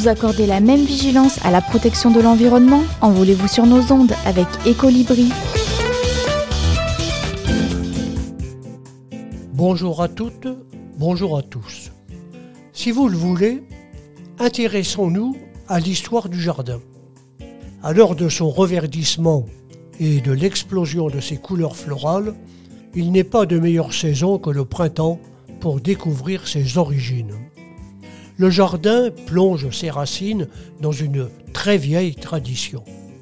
Vous accordez la même vigilance à la protection de l'environnement? Envolez-vous sur nos ondes avec Ecolibri. Bonjour à toutes, bonjour à tous. Si vous le voulez, intéressons-nous à l'histoire du jardin. À l'heure de son reverdissement et de l'explosion de ses couleurs florales, il n'est pas de meilleure saison que le printemps pour découvrir ses origines. Le jardin plonge ses racines dans une très vieille tradition.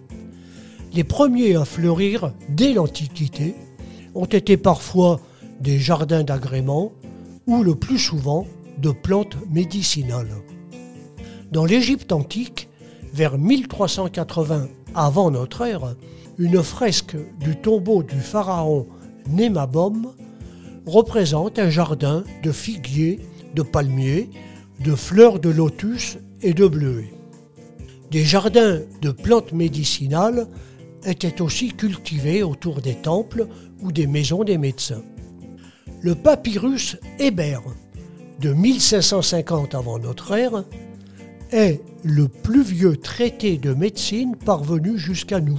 Les premiers à fleurir dès l'Antiquité ont été parfois des jardins d'agrément ou le plus souvent de plantes médicinales. Dans l'Égypte antique, vers 1380 avant notre ère, une fresque du tombeau du pharaon Némabom représente un jardin de figuiers, de palmiers, de fleurs de lotus et de bleuets. Des jardins de plantes médicinales étaient aussi cultivés autour des temples ou des maisons des médecins. Le papyrus Héber de 1550 avant notre ère est le plus vieux traité de médecine parvenu jusqu'à nous.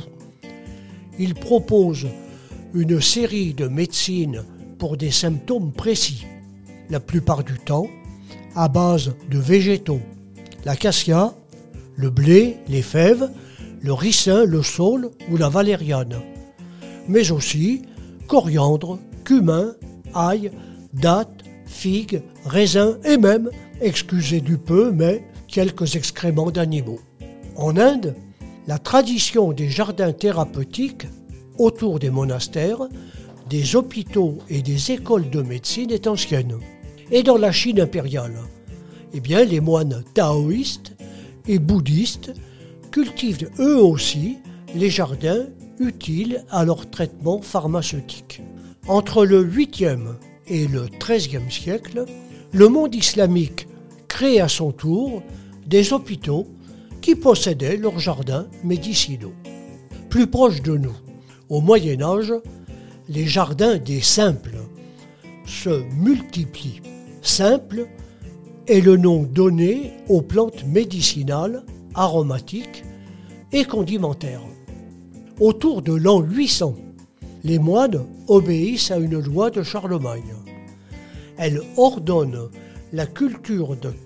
Il propose une série de médecines pour des symptômes précis, la plupart du temps à base de végétaux, l'acacia, le blé, les fèves, le ricin, le saule ou la valériane, mais aussi coriandre, cumin, ail, dattes, figues, raisins et même, excusez du peu, mais quelques excréments d'animaux. En Inde, la tradition des jardins thérapeutiques autour des monastères, des hôpitaux et des écoles de médecine est ancienne. Et dans la Chine impériale, les moines taoïstes et bouddhistes cultivent eux aussi les jardins utiles à leur traitement pharmaceutique. Entre le 8e et le 13e siècle, le monde islamique crée à son tour des hôpitaux qui possédaient leurs jardins médicinaux. Plus proche de nous, au Moyen Âge, les jardins des simples se multiplient. Simple est le nom donné aux plantes médicinales, aromatiques et condimentaires. Autour de l'an 800, les moines obéissent à une loi de Charlemagne. Elle ordonne la culture de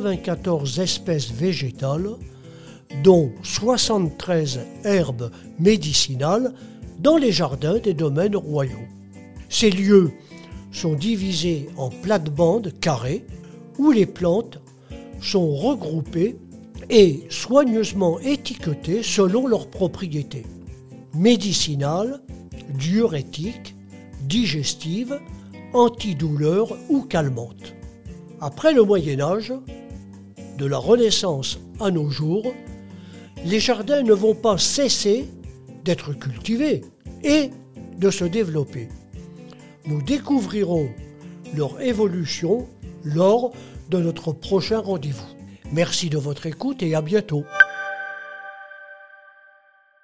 94 espèces végétales, dont 73 herbes médicinales, dans les jardins des domaines royaux. Ces lieux sont divisés en plates-bandes carrées où les plantes sont regroupées et soigneusement étiquetées selon leurs propriétés. Médicinales, diurétiques, digestives, antidouleurs ou calmantes. Après le Moyen Âge, de la Renaissance à nos jours, les jardins ne vont pas cesser d'être cultivés et de se développer. Nous découvrirons leur évolution lors de notre prochain rendez-vous. Merci de votre écoute et à bientôt.